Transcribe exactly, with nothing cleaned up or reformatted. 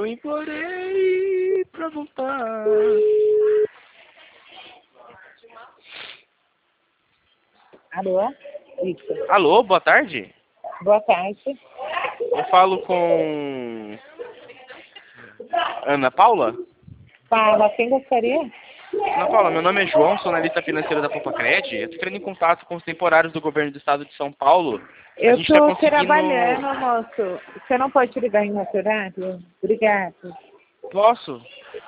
eu implorei pra voltar. Alô? Isso. Alô, boa tarde. Boa tarde. Eu falo com Ana Paula? Fala, quem gostaria? Ana Paula, meu nome é João, sou analista financeiro da Poupa-Cred. Eu estou entrando em contato com os temporários do governo do estado de São Paulo. A Eu gente está estou conseguindo... trabalhando, moço. Você não pode ligar em outro horário? Obrigado. Posso?